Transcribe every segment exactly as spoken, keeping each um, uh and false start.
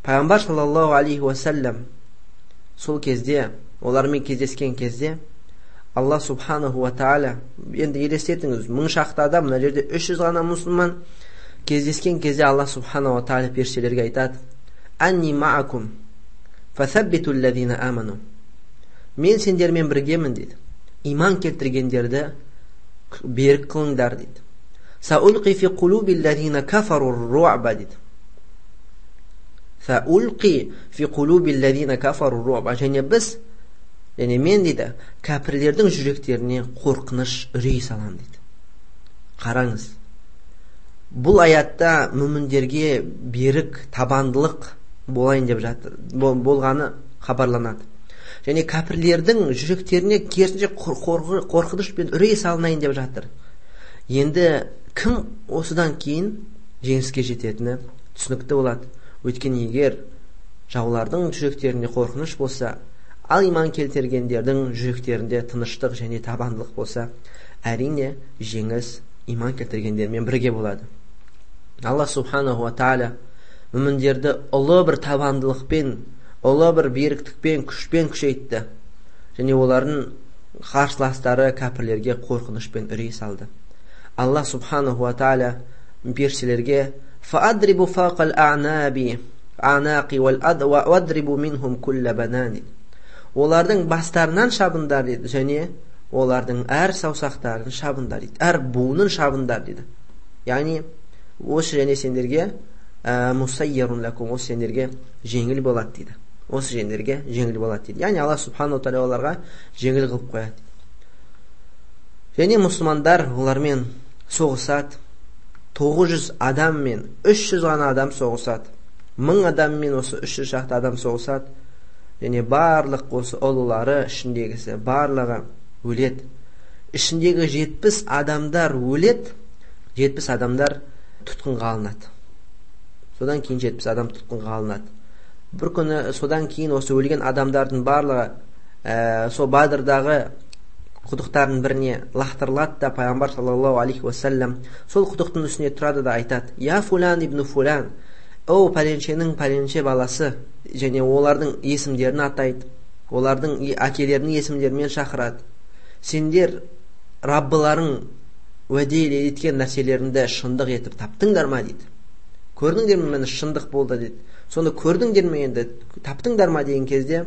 Пайғамбар саллаллаху алейхи уассалам сол кезде, олармен кездескен кезде, Алла субханаху ва тааля, енді елестетіңіз, мың шақты адам, мына жерде үш жүз ғана мұсылман кездескен кезде, Алла субханаху ва тааля періштелерге айтады: «Анни маакум, фасаббиту ллазина аману». Мен сендермен біргемін дейді. Иман келтіргендерді берік қылыңдар дейді. Саулқи фи қулуби ллазина кафару руъба дейді. Саулқи фи қулуби ллазина кафару руъба. Және біз, және мен дейді, кәпірлердің жүректеріне қорқыныш, үрей салам дейді. Қараңыз, бұл аятта мүміндерге берік, табандылық болайын деп жатыр, болғаны хабарланады. Және кәпірлердің жүректеріне керісінше қорқыныш пен үрей салынайын деп жатыр. Енді кім осыдан кейін жеңіске жететіні түсінікті болады. Өйткені егер жаулардың жүректерінде қорқыныш болса, ал иман келтіргендердің жүректерінде тыныштық және табандылық болса, әрине жеңіс иман келтіргендермен бірге болады. Алла субханаху ва тааля мүміндерді ұлы бір табандылықпен, ұлы бір беріктікпен, күшпен күшейтті. Және олардың қарсыластары кәпірлерге қорқынышпен үрей салды. Алла субханаху ва тааля періштелерге: «Фаадрибу фақал аънаби аънақи вадрибу минхум кулла банани». Олардың бастарынан шабындар дейді, және олардың әр саусақтарын шабындар дейді, әр буынын шабындар дейді. Яғни осы және сендерге мусайярун лакум, осы сендерге жеңіл болады дейді. Осы сендерге жеңіл болады дейді. Яғни Алла субханаху тааля оларға жеңіл қылып қояды. Және мұсылмандар олармен соғысады. тоғыз жүз адаммен үш жүз ғана адам соғысады. мың адаммен осы үш жүз шақты адам соғысады. Және барлық осы ұлылары ішіндегісі барлығы өледі. Ішіндегі жетпіс адамдар өледі, жетпіс адамдар тұтқынға алынады. Содан кейін жетпіс адам тұтқынға алынады. Бір күні содан кейін осы өлген адамдардың барлығы ә, сол Бадырдағы құдықтардың біріне лақтырылады да, пайғамбар саллаллаху алейхи уассалам сол құдықтың үстіне тұрады да айтады: «Я фулан ибн фулан, о пәленшенің пәленше баласы», және олардың есімдерін атайды, олардың әкелерінің есімдерімен шақырады. «Сендер Раббыларың уәде еткен нәрселерінде шындық етіп таптыңдар ма?» дейді. «Көрдіңдер ме, мені шындық болды» дейді. «Соны көрдіңдер ме, енді таптыңдар ма?» деген кезде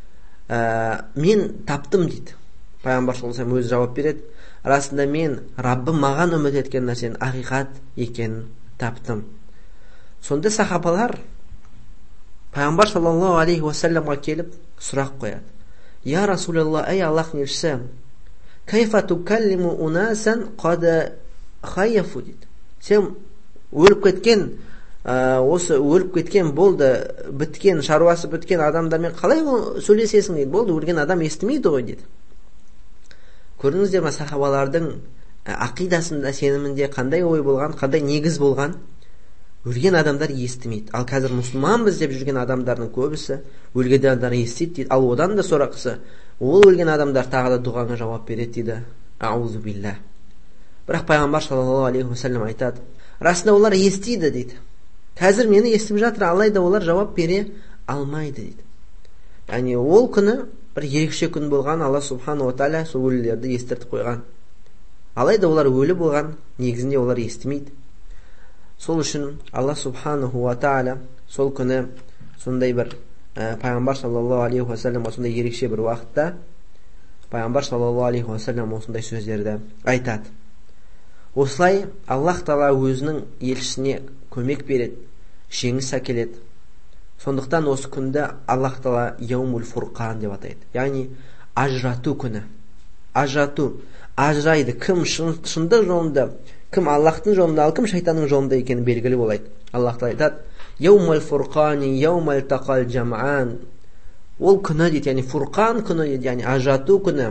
ә, «Мен таптым» дейді. Пайғамбар саллаллаху алейхи ва саллям өзі жауап береді: «Расында мен Раббым маған үміт еткен нәрсенің ақиқат екенін таптым». Сонда сахабалар Пайғамбар саллаллаху алейхи ва саллямға келіп сұрақ қояды: «Я Расулаллах, ей Аллах елшісі, кайфа тукаллиму унасан қад хайяфу» дейді. «Сен өліп кеткен, ә, осы өліп кеткен болды, біткен, шаруасы біткен адамдармен қалай сөйлесесің?» дейді. «Болды, өлген адам естімейді ғой» дейді. Көрдіңіздер ме, сахабалардың ақидасында, сенімінде қандай ой болған, қандай негіз болған? Өлген адамдар естімейді. Ал қазір мұсылманбыз деп жүрген адамдардың көбісі өлген адамдар естиді дейді. Ал одан да сорақысы, ол өлген адамдар тағы да дұғаңа жауап береді дейді. Аузу билля. Бірақ пайғамбар саллаллаху алейхи ва саллям айтады: «Расында олар естиді» дейді. «Қазір мені естіп жатыр, алайда олар жауап бере алмайды» дейді. Яғни ол күні бір ерекше күн болған, Алла субхану ва тааля сол өлілерді естіртіп қойған. Алайда олар өлі болған, негізінде олар естімейді. Сол үшін Алла субханаху ва тааля сол күні сондай бір ә, пайғамбар саллаллаху алейхи ва саллямға сондай ерекше бір уақытта пайғамбар саллаллаху алейхи ва саллям осындай сөздерді айтады. Осылай Аллах Тағала өзінің елшісіне көмек береді, жеңіс әкеледі. Сондықтан осы күнді Аллах Тағала яумул фурқан деп атайды. Яғни ажырату күні. Ажырату, ажырайды, кім шындық жолында, кім Аллахтың жолында, ал кім шайтанның жолында екені белгілі болады. Аллах Тағала айтады: яумул фурқани яумал тақал джам'ан. Ол күні дейді, яғни фурқан күні дейді, яғни ажырату күні.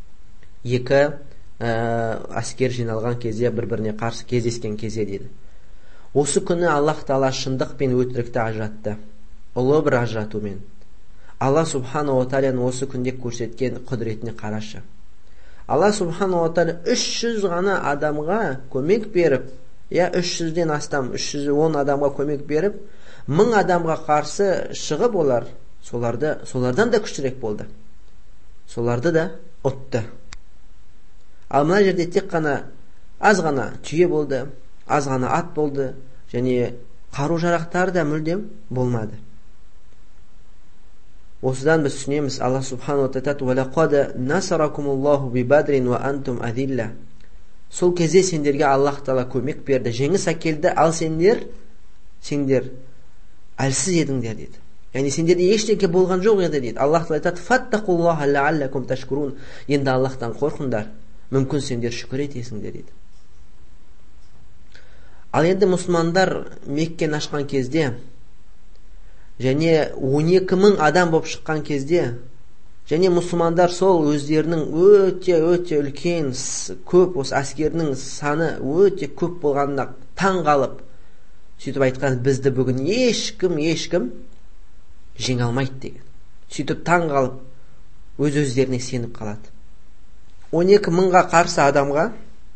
Екі ә, әскер жиналған кезде, бір-біріне қарсы кездескен кезде дейді. Осы күні Аллах Тағала шындық пен өтірікті ажыратты. Ұлы бір ажыратумен. Алла субхану ва тааляның осы күнде көрсеткен құдіретіне қарашы. Алла субхану ва тааля үш жүз ғана адамға көмек беріп, я үш жүзден астам, үш жүз он адамға көмек беріп, мың адамға қарсы шығып олар соларды солардан да күштірек болды. Соларды да ұтты. Ал мына жерде тек қана аз ғана түйе болды, аз ғана ат болды, және қару-жарақтары да мүлдем болмады. Осыдан біз түсінеміз, Аллах субханала айтады: "Валақад насаракумуллаху бибадрин ва антум азилла". Сол кезде сендерге Аллах Тағала көмек берді, жеңіс әкелді, ал сендер сендер әлсіз едіңдер дейді. Яғни сендерде ештеңе болған жоқ еді дейді. Аллах Тағала айтады: "Фаттақуллаха лааллакум ташкурун". Енді Аллахтан қорқыңдар, мүмкін сендер шүкір етесіңдер дейді. Ал енді мұсылмандар Меккені ашқан кезде және он екі мың адам болып шыққан кезде, және мұсылмандар сол өздерінің өте-өте үлкен көп, осы әскерінің саны өте көп болғанына таң қалып, сөйтіп айтқан: "Бізді бүгін ешкім ешкім жеңе алмайды" деген. Сөйтіп таң қалып өз-өздеріне сеніп қалады. он екі мыңға қарсы адамға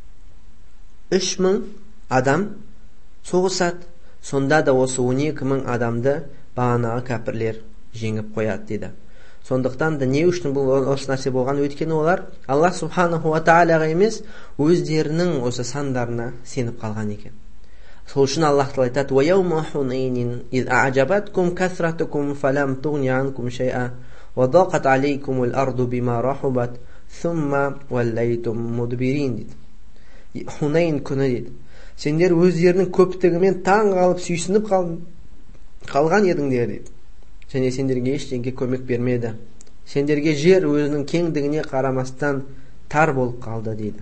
үш мың адам соғысады. Сонда да осы он екі мың адамды бағанағы кәпірлер жеңіп қояды дейді. Сондықтан да не үшін бұл осы нәрсе болған? Өйткені олар Аллах субханаху ва тағалаға емес, өздерінің осы сандарына сеніп қалған екен. Сол үшін Аллах Тағала айтады: "Ва яума хунайнин из а'джабаткум касратукум фалам тугни анкум шай'a ва дaqat алейкумул арду бима рахубат сумма валлайтум мудбирин" дейді. Хунайн күні дейді. Сендер өздерінің көптігімен таң қалып сүйсініп қалған едіңдер дейді. Және сендерге ештеңе көмек бермеді. Сендерге жер өзінің кеңдігіне қарамастан тар болып қалды дейді.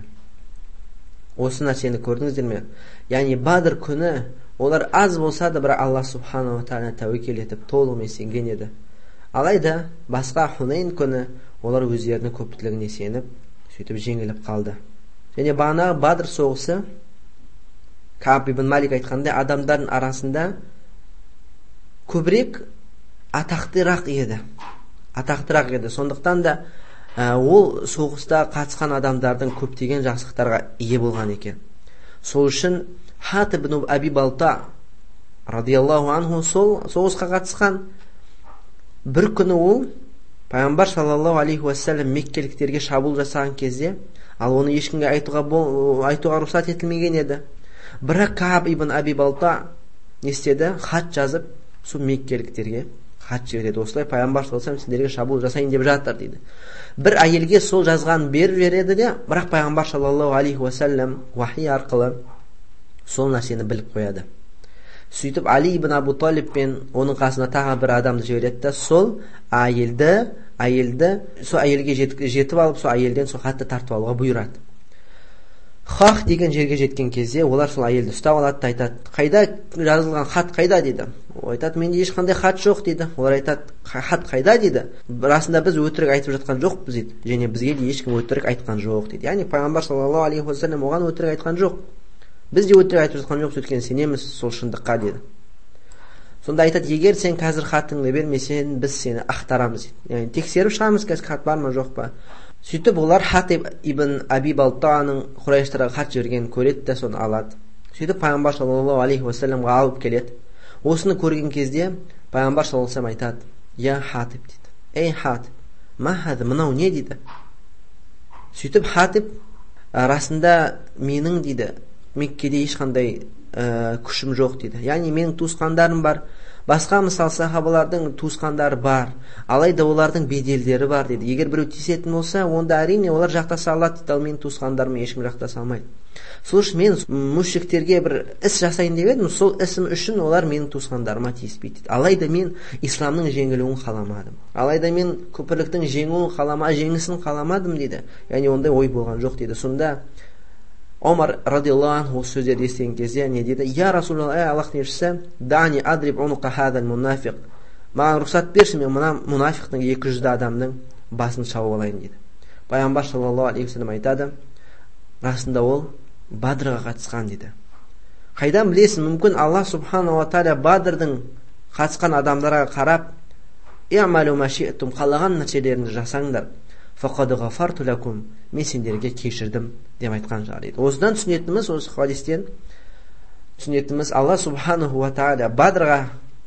Осы нәрсені көрдіңіздер ме? Яғни Бадр күні олар аз болса да, бірақ Аллах субханала ва тағала тәуекел етіп толығымен сенген еді. Алайда басқа Хунайн күні олар өздерінің көптілігіне сеніп, сөйтіп жеңіліп қалды. Және бағанағы Бадр соғысы, Кааб ибн Малик айтқандай, адамдардың арасында көбірек атақтырақ еді. Атақтырақ еді. Сондықтан да ә, ол соғыста қатысқан адамдардың көптеген жақсылықтарға ие болған екен. Сол үшін Хатиб ибн Аби Балта радиаллаху анху сол соғысқа қатысқан. Бір күні ол Пайғамбар саллаллаху алейхи уассалам меккеліктерге шабуыл жасаған кезде, ал оны ешкімге айтуға, бол, айтуға рұқсат етілмеген еді. Бірақ Кааб ибн Аби Балта не істеді? Хат жазып, сол меккеліктерге хат жібереді. Осылай Пайғамбар саллаллаху алейхи уассалам сендерге шабуыл жасайын деп жатыр дейді. Бір әйелге сол жазғанын беріп жібереді де, бірақ Пайғамбар саллаллаху алейхи уассалам вахи арқылы сол нәрсені біліп қояды. Сөйтіп Али ибн Абу Талиб пен оның қасына тағы бір адамды жібереді. Сол әйелді, әйелді сол әйелге жетіп, жетіп алып, сол әйелден сол хатты тартып алуға бұйырады. Хақ деген жерге жеткен кезде олар сол әйелді ұстап алады, айтады: "Қайда жазылған хат, қайда?" дейді. Ол айтады: "Менде ешқандай хат жоқ" дейді. Олар айтады: "Хат қайда?" дейді. "Расында біз өтірік айтып жатқан жоқпыз" дейді. Және бізге де ешкім өтірік айтқан жоқ дейді. Яғни Пайғамбар саллаллаху алейхи уассалам оған өтірік айтқан жоқ. Біз де өтірік айтып жатқан жоқпыз, өйткені сенеміз сол шындыққа дейді. Сонда айтады: "Егер сен қазір хатыңды бермесең, біз сені ақтарамыз" дейді. Яғни тексеріп шығамыз, қазір хат бар ма жоқ па. Сөйтіп олар Хатиб ибн Аби Балтаның Құрайыштарға хат жібергенін көреді де соны алады. Сөйтіп Пайғамбар саллаллаху алейхи уассаламға алып келеді. Осыны көрген кезде Пайғамбар саллаллаху алейхи уассалам айтады: "Я Хатиб" дейді. "Ей Хатиб, ма хаза, мынау не?" дейді. Сөйтіп Хатиб: "Расында менің" дейді, "Меккеде ешқандай ә, күшім жоқ" дейді. Яғни менің туысқандарым бар, басқа мысал сахабалардың туысқандары бар, алайда олардың беделдері бар дейді. Егер біреу тиісетін болса, онда әрине олар жақтаса алады дейді, ал менің туысқандарым ешкім жақтаса алмайды. Сол үшін мен мүшриктерге бір іс жасайын деп едім, сол ісім үшін олар менің туысқандарыма тиіспейді дейді. Алайда мен исламның жеңілуін қаламадым. Алайда мен күпірліктің жеңуін қалама, жеңісін қаламадым дейді. Яғни ондай ой болған жоқ дейді. Сонда Омар радиаллаху анху осы сөздерді естіген кезде не дейді? "Я Расулаллах, ей Аллахтың елшісі, дани адриб унуқа хазал мунафиқ. Маған рұқсат берші, мен мына мунафиқтың екі жүзді адамның басын шауып алайын" дейді. Пайғамбар саллаллаху алейхи уассалам айтады: "Расында ол Бадрға қатысқан" дейді. Қайдан білесің? Мүмкін Аллах субханала ва тағала Бадрдың қатысқан адамдарға қарап: "И'малу ма ши'тум", қалаған нәрселеріңді жасаңдар. "Фақад ғафарту лакум", мен сендерге кешірдім деп айтқан шығар дейді. Осыдан түсінетініміз, осы хадистен түсінетініміз, Алла субханаху ва тағала Бадрға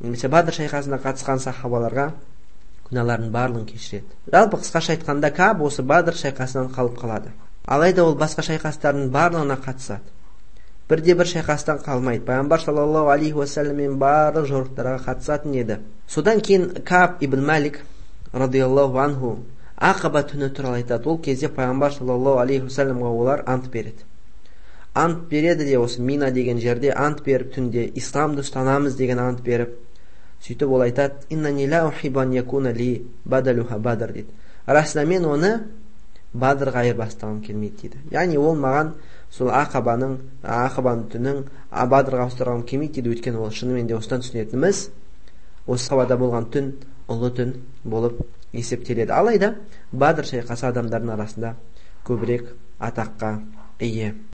немесе Бадр шайқасына қатысқан сахабаларға күнәларын барлығын кешіреді. Жалпы қысқаша айтқанда Кааб осы Бадр шайқасынан қалып қалады. Алайда ол басқа шайқастардың барлығына қатысады. Бірде бір шайқастан қалмайды. Пайғамбар саллаллаху алейхи уассаламмен барлық жорықтарға қатысатын еді. Содан кейін Кааб ибн Малик радиаллаху анху Ақаба түні туралы айтады. Ол кезде Пайғамбар саллаллаху алейхи уассаламға олар ант береді. Ант береді де осы Мина деген жерде ант беріп, түнде исламды ұстанамыз деген ант беріп, сөйтіп ол айтады: "Иннани ла ухиббу ан якуна ли бадалуха бадр" дейді. Расында мен оны Бадрға айырбастағым келмейді дейді. Яғни ол маған сол Ақабаның, Ақабаның түнін Бадрға ауыстырғым келмейді дейді. Өйткені ол шынымен де осыдан түсінетініміз осы Ақабада болған түн ұлы түн болып есептеледі. Алайда Бадр шайқасы адамдардың арасында көбірек атаққа ие.